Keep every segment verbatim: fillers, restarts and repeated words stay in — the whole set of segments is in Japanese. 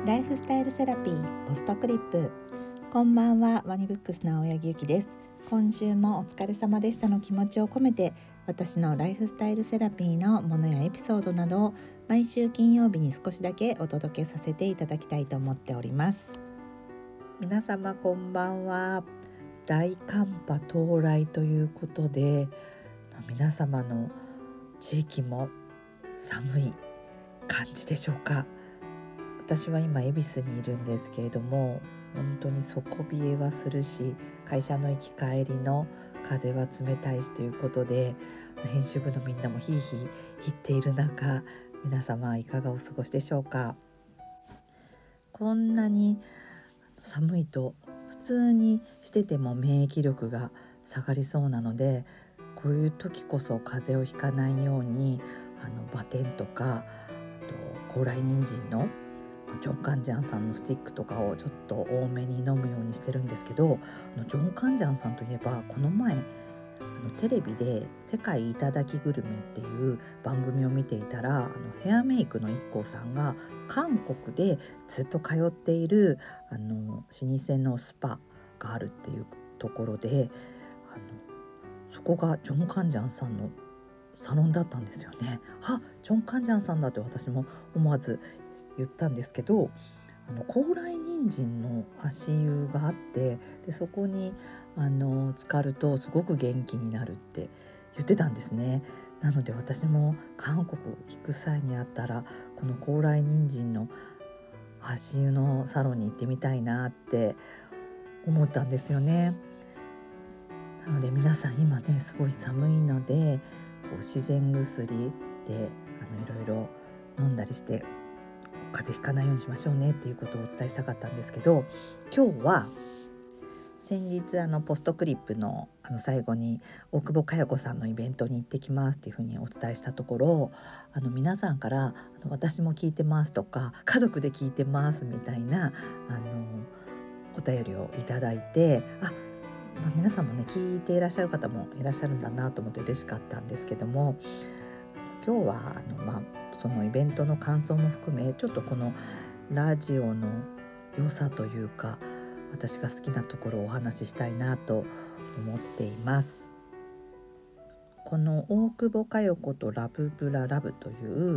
ライフスタイルセラピーポストクリップ。こんばんは、ワニブックスの青柳ゆきです。今週もお疲れ様でしたの気持ちを込めて、私のライフスタイルセラピーのものやエピソードなどを毎週金曜日に少しだけお届けさせていただきたいと思っております。皆様こんばんは。大寒波到来ということで、皆様の地域も寒い感じでしょうか。私は今恵比寿にいるんですけれども、本当に底冷えはするし、会社の行き帰りの風は冷たいしということで、編集部のみんなもヒーヒー言っている中、皆様いかがお過ごしでしょうか。こんなに寒いと普通にしてても免疫力が下がりそうなので、こういう時こそ風邪をひかないようにあのバテンとか、あと高麗人参のジョンカンジャンさんのスティックとかをちょっと多めに飲むようにしてるんですけど、あのジョンカンジャンさんといえば、この前あのテレビで世界いただきグルメっていう番組を見ていたら、あのヘアメイクの アイキュー さんが韓国でずっと通っているあの老舗のスパがあるっていうところで、あのそこがジョンカンジャンさんのサロンだったんですよね。あ、ジョンカンジャンさんだって私も思わず言ったんですけど、あの高麗人参の足湯があって、でそこにあの浸かるとすごく元気になるって言ってたんですね。なので私も韓国行く際にあったら、この高麗人参の足湯のサロンに行ってみたいなって思ったんですよね。なので皆さん今ねすごい寒いので、こう自然薬であのいろいろ飲んだりして風邪ひかないようにしましょうねっていうことをお伝えしたかったんですけど、今日は先日あのポストクリップ の, あの最後に大久保佳代子さんのイベントに行ってきますっていうふうにお伝えしたところ、あの皆さんからあの私も聞いてますとか、家族で聞いてますみたいなあのお便りをいただいて、あ、まあ、皆さんもね聞いていらっしゃる方もいらっしゃるんだなと思って嬉しかったんですけども、今日はあの、まあ、そのイベントの感想も含め、ちょっとこのラジオの良さというか、私が好きなところをお話ししたいなと思っています。この大久保佳代子とラブブララブという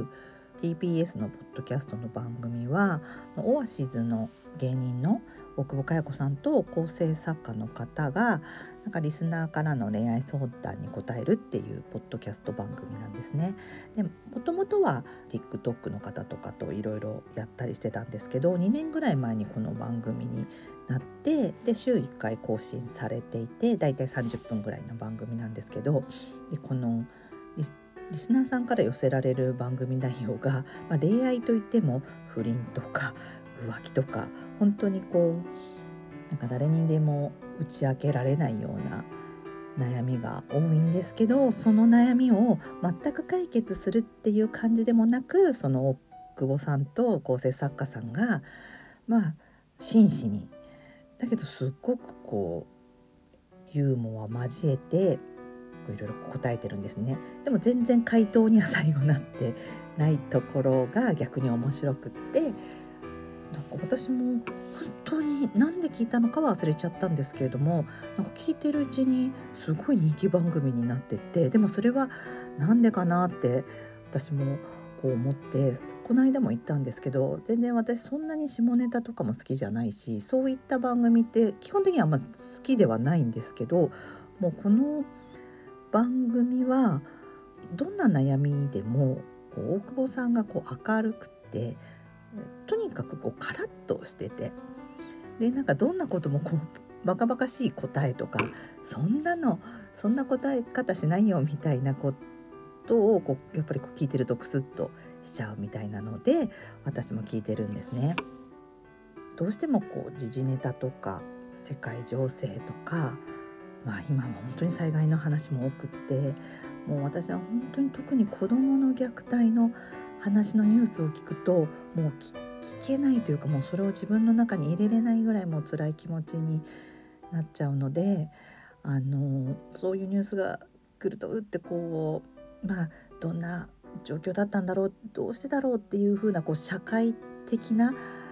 ティービーエス のポッドキャストの番組は、オアシズの芸人の大久保佳代子さんと構成作家の方がなんかリスナーからの恋愛相談に答えるっていうポッドキャスト番組なんですね。でもともとは TikTok の方とかといろいろやったりしてたんですけど、にねんぐらい前にこの番組になって、で週いっかい更新されていて、だいたいさんじゅっぷんぐらいの番組なんですけど、でこのリリスナーさんから寄せられる番組内容が、まあ、恋愛といっても不倫とか浮気とか、本当にこうなんか誰にでも打ち明けられないような悩みが多いんですけど、その悩みを全く解決するっていう感じでもなく、その大久保さんと構成作家さんがまあ真摯に、だけどすっごくこうユーモア交えていろいろ答えてるんですね。でも全然回答には最後なってないところが逆に面白くって、なんか私も本当に何で聞いたのかは忘れちゃったんですけれども、なんか聞いてるうちにすごい人気番組になってって、でもそれはなんでかなって私もこう思って、この間も言ったんですけど、全然私そんなに下ネタとかも好きじゃないし、そういった番組って基本的にはまあ好きではないんですけど、もうこの番組はどんな悩みでもこう大久保さんがこう明るくて、とにかくこうカラッとしてて、でなんかどんなこともこうバカバカしい答えとか、そんなのそんな答え方しないよみたいなことをこうやっぱりこう聞いてるとクスッとしちゃうみたいなので、私も聞いてるんですね。どうしてもこう時事ネタとか世界情勢とか、まあ今は本当に災害の話も多くって、もう私は本当に特に子どもの虐待の話のニュースを聞くともう 聞, 聞けないというか、もうそれを自分の中に入れれないぐらいもう辛い気持ちになっちゃうので、あのそういうニュースが来るとうってこう、まあどんな状況だったんだろう、どうしてだろうっていう風なこう社会的な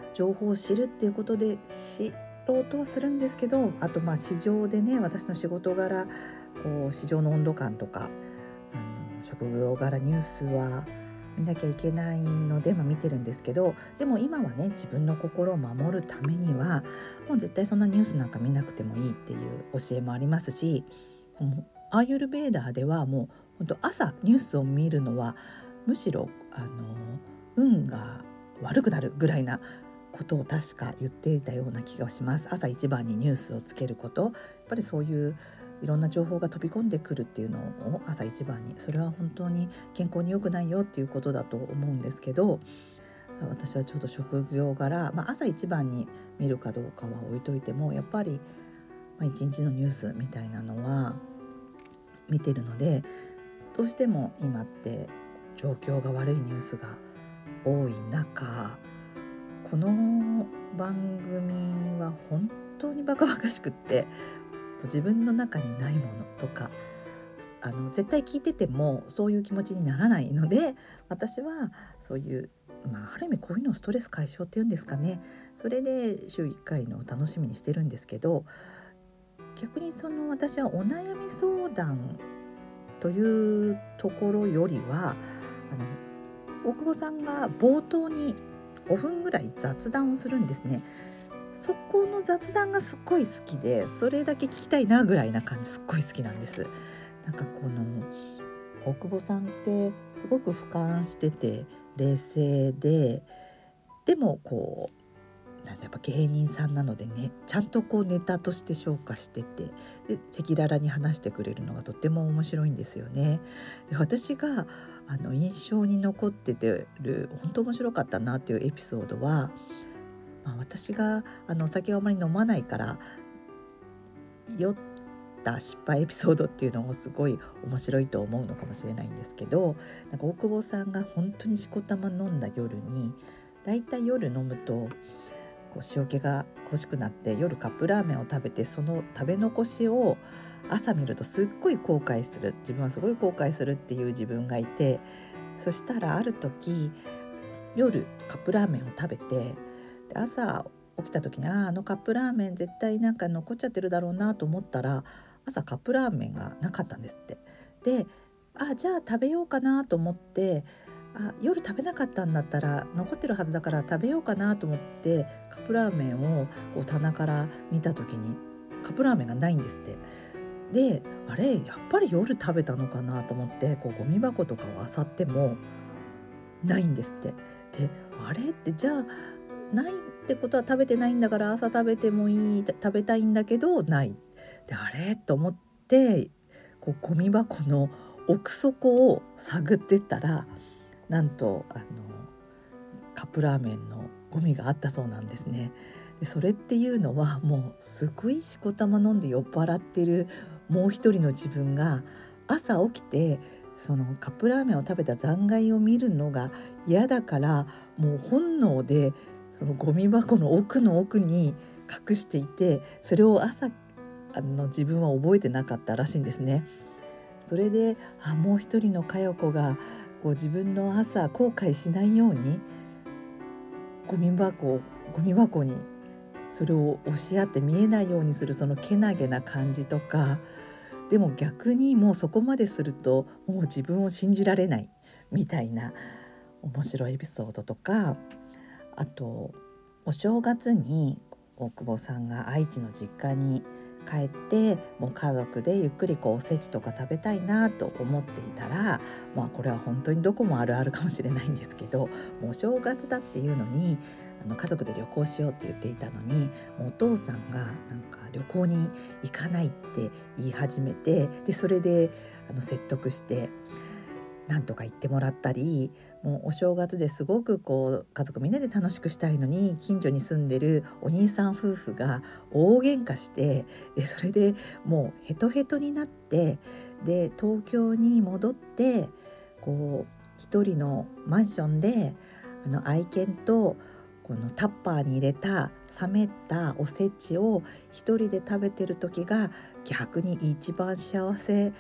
情報を知るっていうことで知ろうとはするんですけど、あとまあ市場でね、私の仕事柄こう市場の温度感とか、あの職業柄ニュースは見なきゃいけないので、まあ、見てるんですけど、でも今はね、自分の心を守るためにはもう絶対そんなニュースなんか見なくてもいいっていう教えもありますし、もうアーユルベーダーではもう本当朝ニュースを見るのはむしろあの運が悪くなるぐらいなことを確か言っていたような気がします。朝一番にニュースをつけること、やっぱりそういういろんな情報が飛び込んでくるっていうのを朝一番に、それは本当に健康に良くないよっていうことだと思うんですけど、私はちょっと職業柄、まあ、朝一番に見るかどうかは置いといても、やっぱり、まあ、一日のニュースみたいなのは見てるので、どうしても今って状況が悪いニュースが多い中、この番組は本当にバカバカしくって、自分の中にないものとかあの絶対聞いててもそういう気持ちにならないので、私はそういう、まあ、ある意味こういうのをストレス解消っていうんですかね、それで週いっかいの楽しみにしてるんですけど、逆にその私はお悩み相談というところよりは、あの大久保さんが冒頭にごふんぐらい雑談をするんですね。そこの雑談がすっごい好きで、それだけ聞きたいなぐらいな感じ、すっごい好きなんです。なんかこの大久保さんってすごく俯瞰してて冷静で、でもこうなんてやっぱ芸人さんなのでね、ちゃんとこうネタとして消化してて、で赤裸々に話してくれるのがとっても面白いんですよね。で私があの印象に残っててる本当面白かったなっていうエピソードは、まあ、私があのお酒をあまり飲まないから酔った失敗エピソードっていうのもすごい面白いと思うのかもしれないんですけど、なんか大久保さんが本当にしこたま飲んだ夜に、だいたい夜飲むとこう塩気が欲しくなって夜カップラーメンを食べて、その食べ残しを朝見るとすっごい後悔する、自分はすごい後悔するっていう自分がいて、そしたらある時夜カップラーメンを食べて、で朝起きた時にああのカップラーメン絶対なんか残っちゃってるだろうなと思ったら、朝カップラーメンがなかったんですって。であじゃあ食べようかなと思って、あ夜食べなかったんだったら残ってるはずだから食べようかなと思ってカップラーメンをこう棚から見た時にカップラーメンがないんですって。であれやっぱり夜食べたのかなと思ってこうゴミ箱とかを漁ってもないんですって。であれってじゃあないってことは食べてないんだから、朝食べてもいい、食べたいんだけどない。であれと思ってこうゴミ箱の奥底を探ってったら、なんとあのカップラーメンのゴミがあったそうなんですね。でそれっていうのはもうすごいしこたま飲んで酔っ払ってるもう一人の自分が朝起きてそのカップラーメンを食べた残骸を見るのが嫌だから、もう本能でそのゴミ箱の奥の奥に隠していて、それを朝あの自分は覚えてなかったらしいんですね。それであもう一人の佳代子がこう自分の朝後悔しないようにゴミ箱ゴミ箱にそれを押し合って見えないようにするそのけなげな感じとか、でも逆にもうそこまでするともう自分を信じられないみたいな面白いエピソードとか、あとお正月に大久保さんが愛知の実家に帰ってもう家族でゆっくりこうおせちとか食べたいなと思っていたら、まあこれは本当にどこもあるあるかもしれないんですけど、もうお正月だっていうのにあの家族で旅行しようって言っていたのに、もうお父さんがなんか旅行に行かないって言い始めて、でそれであの説得してなんとか言ってもらったり、もうお正月ですごくこう家族みんなで楽しくしたいのに近所に住んでるお兄さん夫婦が大喧嘩して、でそれでもうヘトヘトになって、で東京に戻ってこう一人のマンションであの愛犬とこのタッパーに入れた冷めたおせちを一人で食べてる時が逆に一番幸せ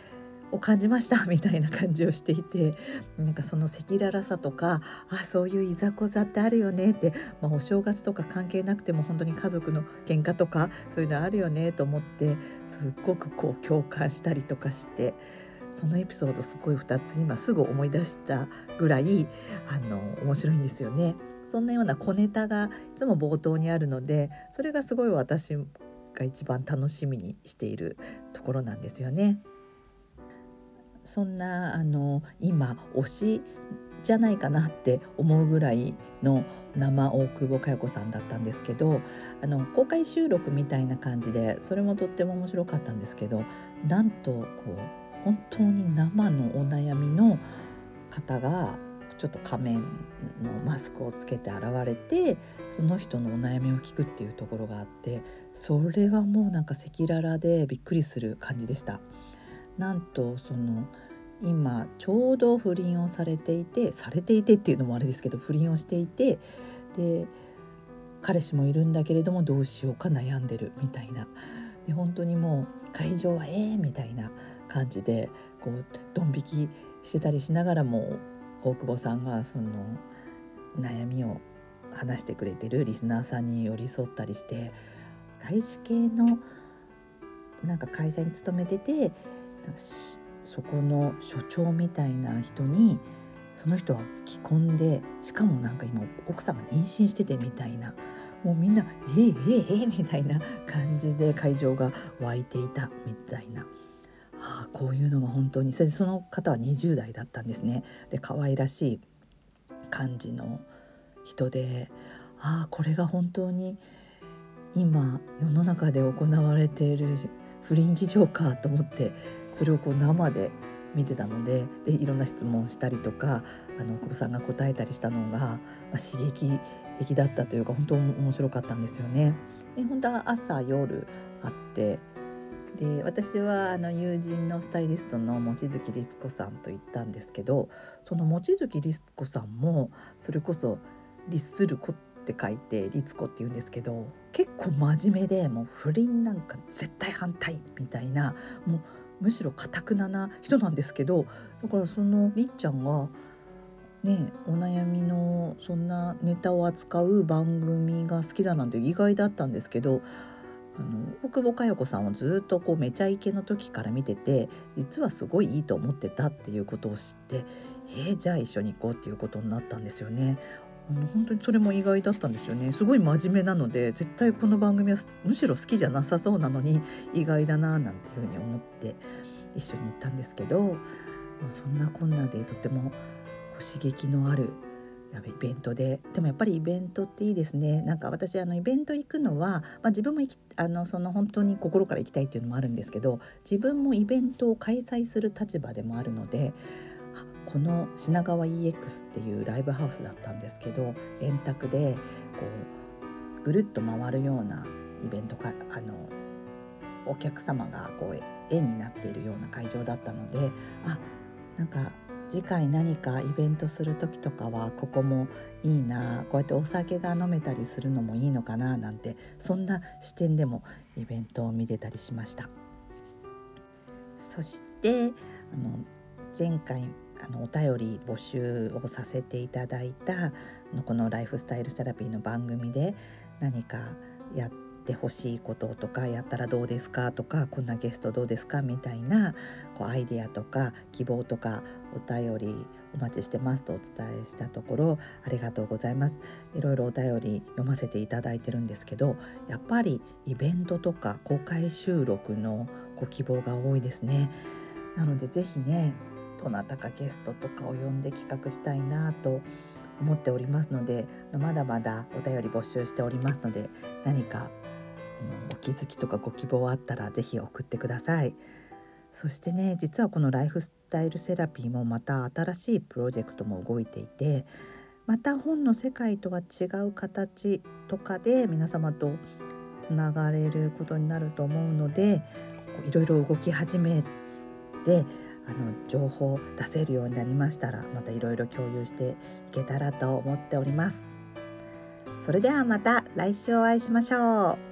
を感じましたみたいな感じをしていて、なんかその赤裸々さとか、あ、そういういざこざってあるよねって、まあ、お正月とか関係なくても本当に家族の喧嘩とかそういうのあるよねと思って、すっごくこう共感したりとかして、そのエピソードすごいふたつ今すぐ思い出したぐらいあの面白いんですよね。そんなような小ネタがいつも冒頭にあるので、それがすごい私が一番楽しみにしているところなんですよね。そんなあの今推しじゃないかなって思うぐらいの生大久保佳代子さんだったんですけど、あの公開収録みたいな感じでそれもとっても面白かったんですけど、なんとこう本当に生のお悩みの方がちょっと仮面のマスクをつけて現れて、その人のお悩みを聞くっていうところがあって、それはもうなんか赤裸々でびっくりする感じでした。なんとその今ちょうど不倫をされていてされていてっていうのもあれですけど、不倫をしていて、で彼氏もいるんだけれどもどうしようか悩んでるみたいな、で本当にもう会場はえーみたいな感じでこうドン引きしてたりしながらも、大久保さんがその悩みを話してくれてるリスナーさんに寄り添ったりして、外資系のなんか会社に勤めてて、なんかそこの所長みたいな人にその人は既婚で、しかもなんか今奥さんが妊娠しててみたいな、もうみんなえー、えー、えー、みたいな感じで会場が湧いていたみたいな、はあ、こういうのが本当に、それでその方はにじゅう代だったんですね。で可愛らしい感じの人で、ああこれが本当に今世の中で行われている不倫事情かと思って、それをこう生で見てたので、でいろんな質問したりとか、あの久保さんが答えたりしたのが、まあ、刺激的だったというか本当面白かったんですよね。で本当は朝夜あって、で私はあの友人のスタイリストの望月律子さんと行ったんですけど、その望月律子さんもそれこそ律する子って書いて律子って言うんですけど、結構真面目で、もう不倫なんか絶対反対みたいな、もうむしろ堅くなな人なんですけど、だからそのりっちゃんがね、お悩みのそんなネタを扱う番組が好きだなんて意外だったんですけど、あの大久保佳代子さんをずっとこうめちゃイケの時から見てて、実はすごいいいと思ってたっていうことを知って、えー、じゃあ一緒に行こうっていうことになったんですよね。あの本当にそれも意外だったんですよね。すごい真面目なので絶対この番組はむしろ好きじゃなさそうなのに意外だななんていうふうに思って一緒に行ったんですけど、もうそんなこんなでとてもこう刺激のあるイベントで、でもやっぱりイベントっていいですね。なんか私あのイベント行くのは、まあ、自分も行きあのその本当に心から行きたいっていうのもあるんですけど、自分もイベントを開催する立場でもあるので、あこの品川 イーエックス っていうライブハウスだったんですけど、円卓でこうぐるっと回るようなイベントか、あのお客様がこう絵になっているような会場だったので、あなんか次回何かイベントする時とかはここもいいな、こうやってお酒が飲めたりするのもいいのかななんて、そんな視点でもイベントを見てたりしました。そしてあの前回あのお便り募集をさせていただいたあのこのライフスタイルセラピーの番組で何かやってほしいこととか、やったらどうですかとか、こんなゲストどうですかみたいなこうアイデアとか希望とかお便りお待ちしてますとお伝えしたところ、ありがとうございます。いろいろお便り読ませていただいてるんですけど、やっぱりイベントとか公開収録のご希望が多いですね。なのでぜひね、どなたかゲストとかを呼んで企画したいなと思っておりますので、まだまだお便り募集しておりますので、何かお気づきとかご希望あったらぜひ送ってください。そしてね、実はこのライフスタイルセラピーもまた新しいプロジェクトも動いていて、また本の世界とは違う形とかで皆様とつながれることになると思うので、いろいろ動き始めてあの情報を出せるようになりましたら、またいろいろ共有していけたらと思っております。それではまた来週お会いしましょう。